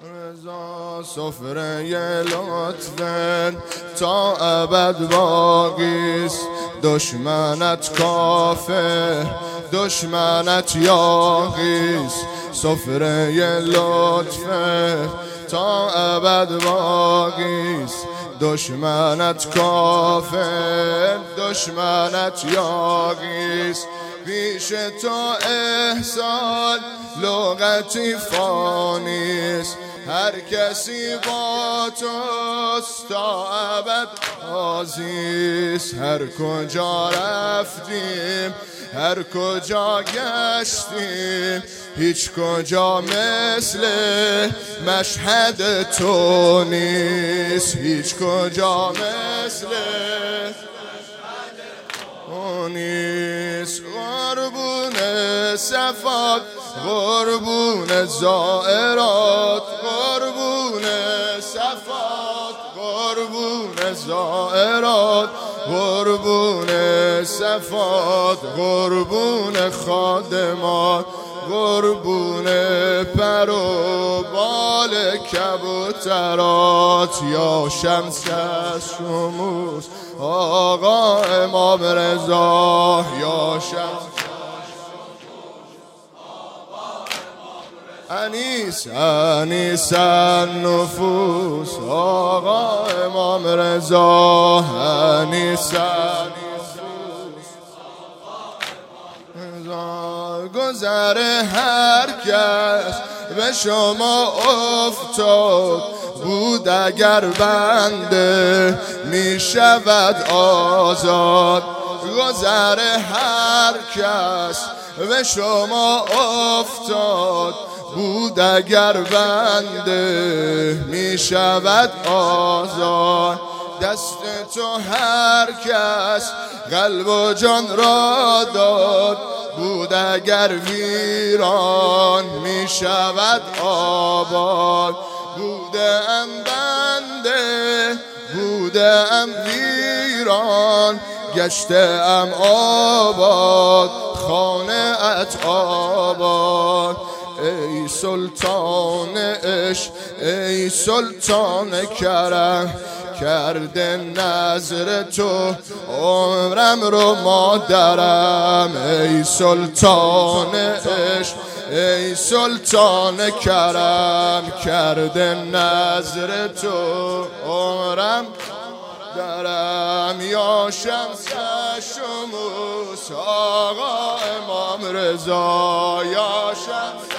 رضا سفره لطفت تا ابد باقیست، دشمنت کافر دشمنت یاغیست. سفره لطفت تا ابد باقیست، دشمنت کافر دشمنت یاغیست. پیش تو احسان لغتی فانیست، هر کسی با توست تا ابد عزیز. هر کجا رفتیم هر کجا گشتیم، هیچ کجا مثل مشهد تو نیست. هیچ کجا مثل تو نیست. قربون صفات قربون زائرات، قربون صفات قربون زائرات، قربون صفات قربون خادمات، قربون پر و بال کبوترات. یا شمس شموس آقا امام رضا، یا شمس انیس انیس النفوس آقا امام رضا، انیس گذر هر کس به شما افتاد، بود اگر بنده می شود آزاد. گذر هر کس به شما افتاد، بود اگر بنده می شود آزاد. دست تو هر کس قلب و جان را داد، بود اگر ویران می شود آباد. بوده ام بنده بوده ام ویران، گشته ام آباد خانه ات آباد. ای سلطان عشق ای سلطان کرم، کرده نظر تو عمرم رو مادرم. ای سلطان عشق ای سلطان کرم، کرده نظر تو عمرم درم. یا شمس شموس آقا امام رضا، یا شمس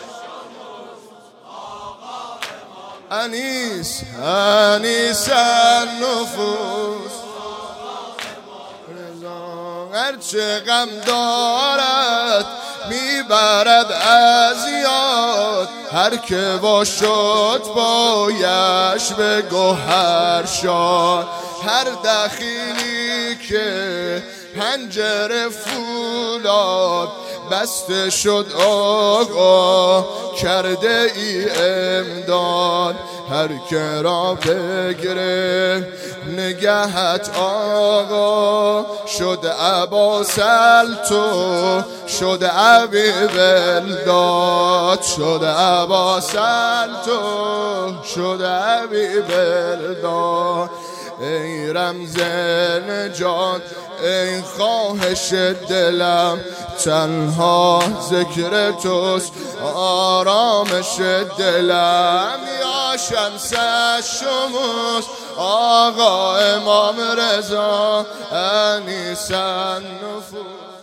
انیس انیس النفوس. هرچه غم دارد میبرد از یاد، هر که باشد بایش به گوهر شاد. هر دخیلی که پنجره فولاد، بسته شد آقا کرده ای امداد. هر که را بگره نگهت آقا، شد ابا سلطو شد ابی بلداد. شد ابا سلطو شد ابی بلداد. ای رمز نجات ای خواهش دلم، تنها ذکر توست آرامش دلم. یا شمس شموس آقا امام رضا، انیس النفوس.